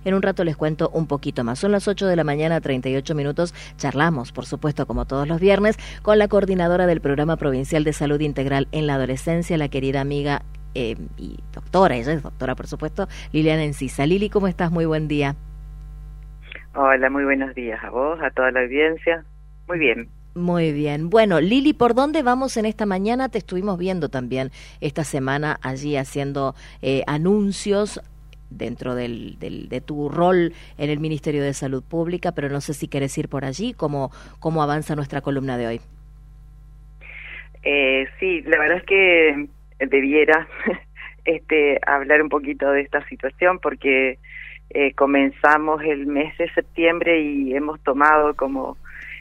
En un rato les cuento un poquito más. Son las 8 de la mañana, 38 minutos. Charlamos, por supuesto, como todos los viernes, con la coordinadora del Programa Provincial de Salud Integral en la Adolescencia, la querida amiga y doctora, ella es doctora, por supuesto, Liliana Encisa. Lili, ¿cómo estás? Muy buen día. Hola, muy buenos días a vos, a toda la audiencia. Muy bien. Muy bien. Bueno, Lili, ¿por dónde vamos en esta mañana? Te estuvimos viendo también esta semana allí haciendo anuncios dentro de tu rol en el Ministerio de Salud Pública, pero no sé si querés ir por allí, ¿cómo avanza nuestra columna de hoy? Sí, la verdad es que debiera hablar un poquito de esta situación porque comenzamos el mes de septiembre y hemos tomado como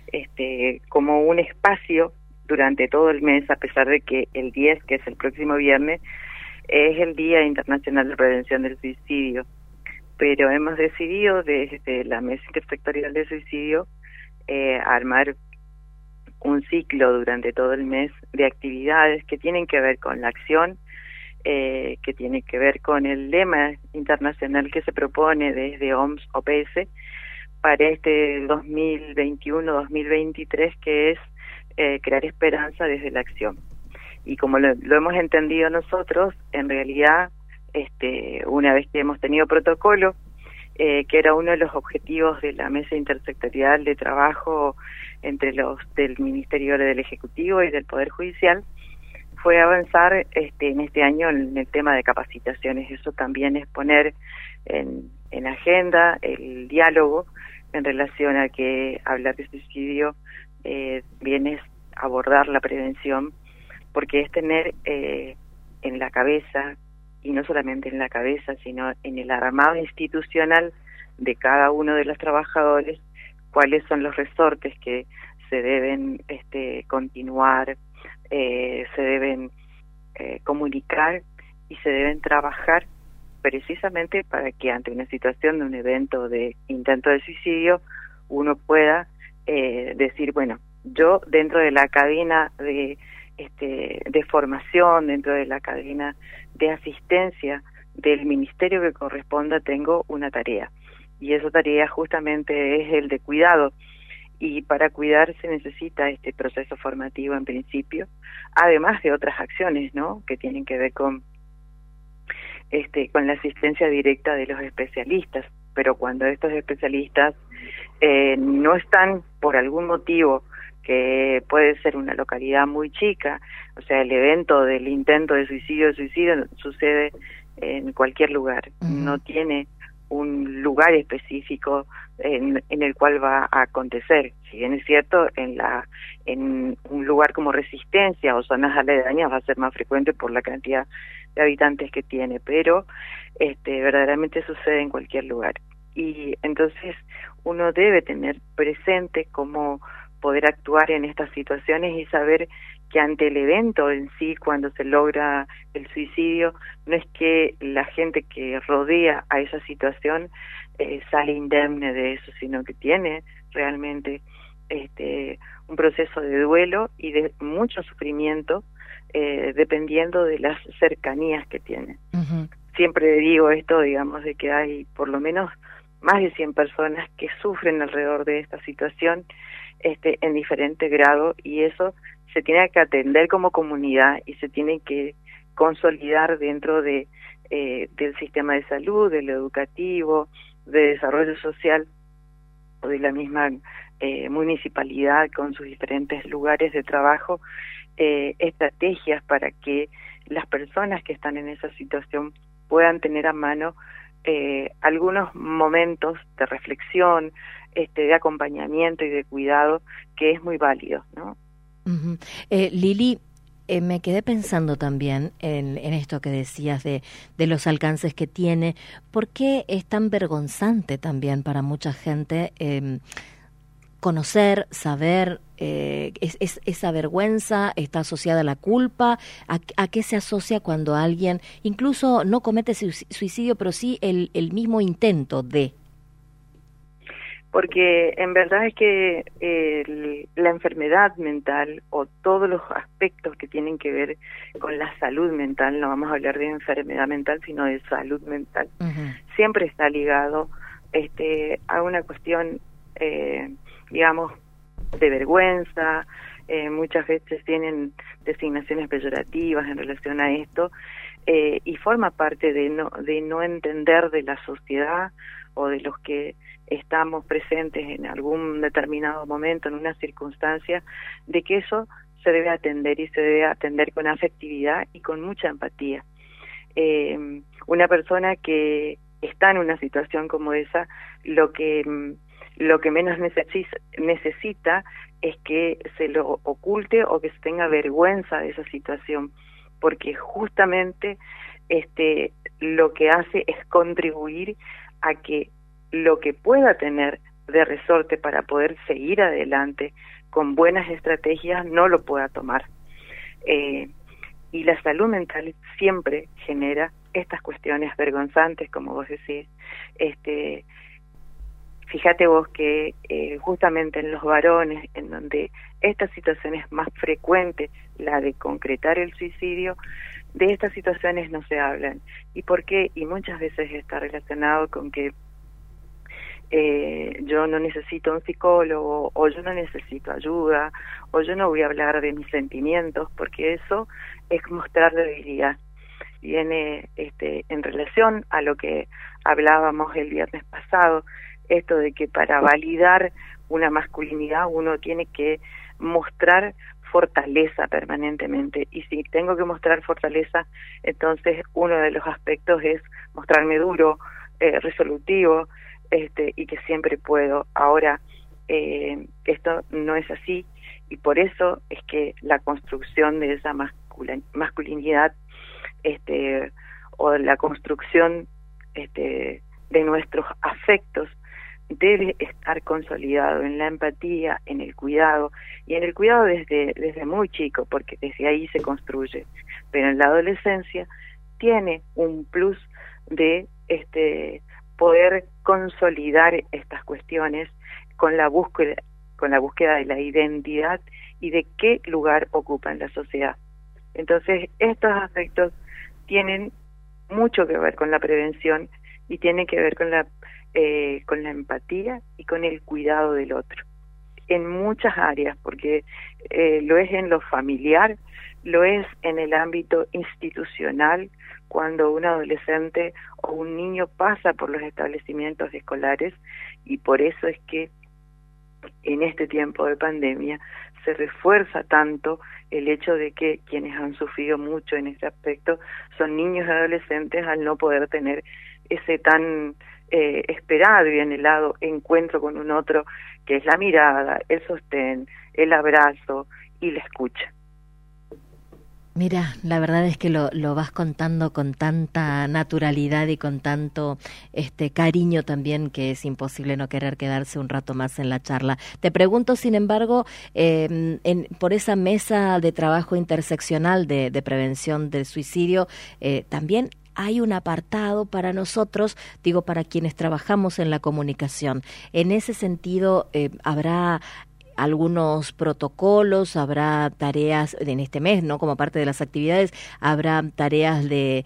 un espacio durante todo el mes, a pesar de que el 10, que es el próximo viernes, es el Día Internacional de Prevención del Suicidio. Pero hemos decidido desde la Mesa Intersectorial de Suicidio armar un ciclo durante todo el mes de actividades que tienen que ver con la acción, que tiene que ver con el lema internacional que se propone desde OMS-OPS para este 2021-2023, que es crear esperanza desde la acción. Y como lo hemos entendido nosotros, en realidad, una vez que hemos tenido protocolo, que era uno de los objetivos de la Mesa Intersectorial de Trabajo entre los del Ministerio del Ejecutivo y del Poder Judicial, fue avanzar en este año en el tema de capacitaciones. Eso también es poner en agenda el diálogo en relación a que hablar de suicidio viene a abordar la prevención, porque es tener en la cabeza, y no solamente en la cabeza, sino en el armado institucional de cada uno de los trabajadores, cuáles son los resortes que se deben continuar, se deben comunicar y se deben trabajar precisamente para que ante una situación de un evento de intento de suicidio uno pueda decir, bueno, yo dentro de la cadena de formación, dentro de la cadena de asistencia del ministerio que corresponda, tengo una tarea, y esa tarea justamente es el de cuidado, y para cuidar se necesita este proceso formativo en principio, además de otras acciones, ¿no?, que tienen que ver con la asistencia directa de los especialistas. Pero cuando estos especialistas no están por algún motivo, que puede ser una localidad muy chica, o sea, el evento del intento de suicidio sucede en cualquier lugar, no tiene un lugar específico en el cual va a acontecer. Si bien es cierto, en un lugar como Resistencia o zonas aledañas va a ser más frecuente por la cantidad de habitantes que tiene, pero verdaderamente sucede en cualquier lugar. Y entonces uno debe tener presente cómo poder actuar en estas situaciones y saber que ante el evento en sí, cuando se logra el suicidio, no es que la gente que rodea a esa situación sale indemne de eso, sino que tiene realmente un proceso de duelo y de mucho sufrimiento, dependiendo de las cercanías que tiene. Siempre digo esto, digamos, de que hay por lo menos más de 100 personas que sufren alrededor de esta situación en diferente grado, y eso se tiene que atender como comunidad y se tiene que consolidar dentro del sistema de salud, de lo educativo, de desarrollo social o de la misma municipalidad con sus diferentes lugares de trabajo, estrategias para que las personas que están en esa situación puedan tener a mano algunos momentos de reflexión, de acompañamiento y de cuidado, que es muy válido, ¿no? Lili, me quedé pensando también en esto que decías de los alcances que tiene. ¿Por qué es tan vergonzante también para mucha gente conocer, saber? Esa vergüenza está asociada a la culpa. ¿A qué se asocia cuando alguien incluso no comete suicidio, pero sí el mismo intento de? Porque en verdad es que la enfermedad mental o todos los aspectos que tienen que ver con la salud mental, no vamos a hablar de enfermedad mental, sino de salud mental, siempre está ligado a una cuestión, digamos, de vergüenza. Muchas veces tienen designaciones peyorativas en relación a esto, y forma parte de no entender de la sociedad o de los que estamos presentes en algún determinado momento, en una circunstancia, de que eso se debe atender, y se debe atender con afectividad y con mucha empatía. Una persona que está en una situación como esa, lo que menos necesita es que se lo oculte o que se tenga vergüenza de esa situación, porque justamente lo que hace es contribuir a que lo que pueda tener de resorte para poder seguir adelante con buenas estrategias no lo pueda tomar. Y la salud mental siempre genera estas cuestiones vergonzantes, como vos decís. Fíjate vos que justamente en los varones, en donde esta situación es más frecuente, la de concretar el suicidio, de estas situaciones no se hablan. ¿Y por qué? Y muchas veces está relacionado con que yo no necesito un psicólogo, o yo no necesito ayuda, o yo no voy a hablar de mis sentimientos, porque eso es mostrar debilidad. Viene en relación a lo que hablábamos el viernes pasado, esto de que para validar una masculinidad uno tiene que mostrar fortaleza permanentemente, y si tengo que mostrar fortaleza, entonces uno de los aspectos es mostrarme duro, resolutivo, y que siempre puedo. Ahora, esto no es así, y por eso es que la construcción de esa masculinidad, o la construcción de nuestros afectos, debe estar consolidado en la empatía, en el cuidado, y en el cuidado desde muy chico, porque desde ahí se construye. Pero en la adolescencia tiene un plus de poder consolidar estas cuestiones con la búsqueda de la identidad y de qué lugar ocupa en la sociedad. Entonces, estos aspectos tienen mucho que ver con la prevención, y tienen que ver con la empatía y con el cuidado del otro, en muchas áreas, porque lo es en lo familiar, lo es en el ámbito institucional, cuando un adolescente o un niño pasa por los establecimientos escolares, y por eso es que en este tiempo de pandemia se refuerza tanto el hecho de que quienes han sufrido mucho en este aspecto son niños y adolescentes, al no poder tener ese tan esperado y anhelado encuentro con un otro, que es la mirada, el sostén, el abrazo y la escucha. Mira, la verdad es que lo vas contando con tanta naturalidad y con tanto cariño también, que es imposible no querer quedarse un rato más en la charla. Te pregunto, sin embargo, por esa mesa de trabajo interseccional de prevención del suicidio, también hay un apartado para nosotros, digo, para quienes trabajamos en la comunicación. En ese sentido, ¿habrá algunos protocolos, habrá tareas en este mes, no como parte de las actividades, habrá tareas de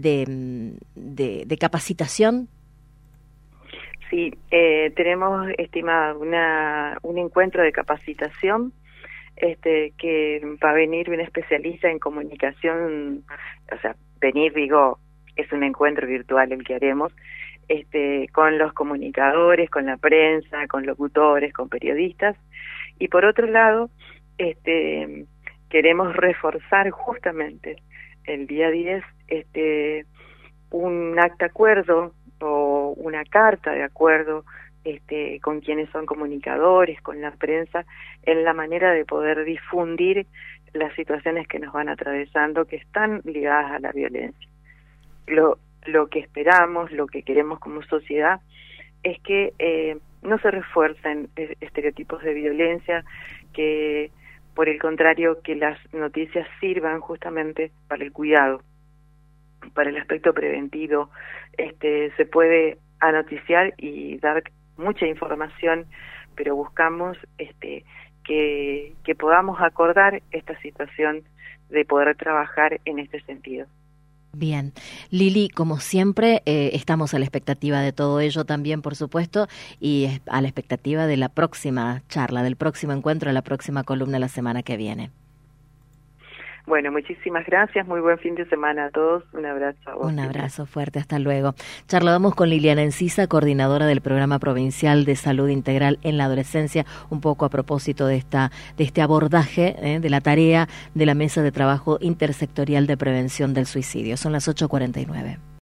capacitación? Sí, tenemos estimado un encuentro de capacitación, que va a venir un especialista en comunicación, o sea, digo, es un encuentro virtual el que haremos, con los comunicadores, con la prensa, con locutores, con periodistas. Y por otro lado, queremos reforzar justamente el día 10 un acta acuerdo o una carta de acuerdo con quienes son comunicadores, con la prensa, en la manera de poder difundir las situaciones que nos van atravesando, que están ligadas a la violencia. Lo que esperamos, lo que queremos como sociedad, es que no se refuercen estereotipos de violencia, que por el contrario, que las noticias sirvan justamente para el cuidado, para el aspecto preventivo. Se puede anoticiar y dar mucha información, pero buscamos que podamos acordar esta situación de poder trabajar en este sentido. Bien. Lili, como siempre, estamos a la expectativa de todo ello también, por supuesto, y a la expectativa de la próxima charla, del próximo encuentro, de la próxima columna la semana que viene. Bueno, muchísimas gracias, muy buen fin de semana a todos, un abrazo a vos. Un abrazo fuerte, hasta luego. Charlábamos con Liliana Encisa, coordinadora del Programa Provincial de Salud Integral en la Adolescencia, un poco a propósito de este abordaje de la tarea de la Mesa de Trabajo Intersectorial de Prevención del Suicidio. Son las 8:49.